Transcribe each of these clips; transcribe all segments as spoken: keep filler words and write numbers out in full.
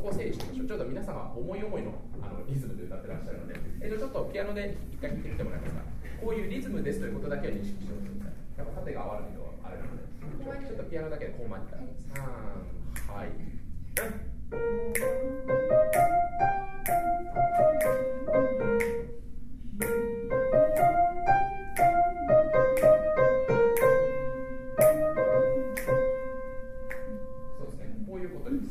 こを整理してみましょう。ちょっと皆様思い思いのあのリズムで歌ってらっしゃるので、えー、とちょっとピアノで一回弾いてみてもらえますか。こういうリズムですということだけは認識しておいてください。やっぱ縦が合わないとあれなので、ちょっとピアノだけでコマにからさん、はい、そうですね、こういうことです。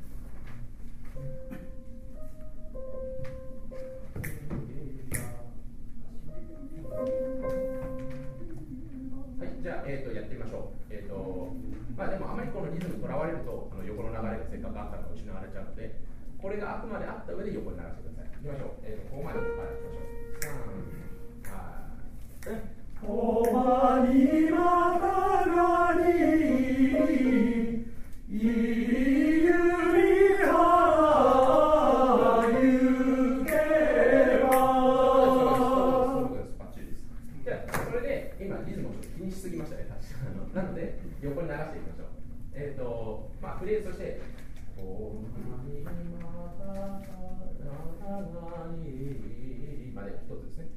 はい、じゃあ、えー、とやってみましょう。えーとまあ、でもあまりこのリズムにとらわれるとあの横の流れがせっかくあったのが失われちゃうので、これがあくまであった上で横に流してください。いきましょう。えー、とここまでからいきましょう。さん、はい。 こまにまたがりいゆりはゆけば。 そうです、バッチリです。じゃあ、それで今リズムをちょっと気にしすぎましたね、確かに。なので、横に流していきましょう。えっ、ー、と、まあ、フレーズとして、こまにまたがりまで一つですね。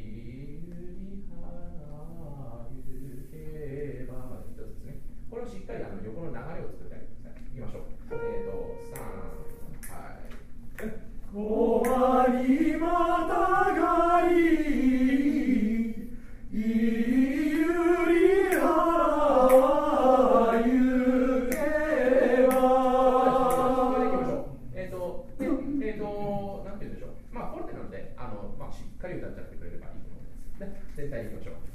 これをしっかりあの横の流れを作ってあげてください。いきましょう。えっ、ー、と、さん、はい。 こまにまたがりいゆりはゆけば。 これでいきましょう。えっ、ー、と、で、えっ、ー、と、なんて言うんでしょう。まあ、フォルテなので、あの、まあ、しっかり歌っちゃってくれればいいと思います。で、全体にいきましょう。